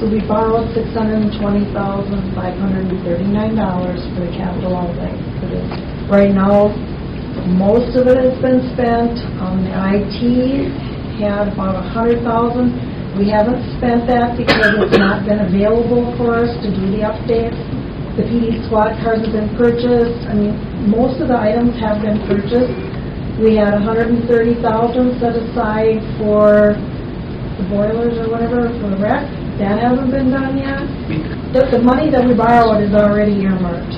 So we borrowed $620,539 for the capital outlay for this. Right now, most of it has been spent. The IT had about $100,000. We haven't spent that because it's not been available for us to do the updates. The PD squad cars have been purchased. I mean, most of the items have been purchased. We had $130,000 set aside for the boilers or whatever for the rec. That hasn't been done yet. The money that we borrowed is already earmarked.